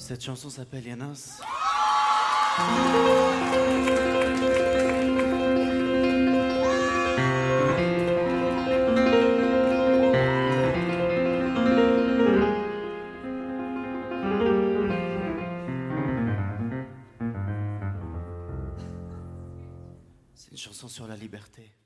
Cette chanson s'appelle Yanas. C'est une chanson sur la liberté.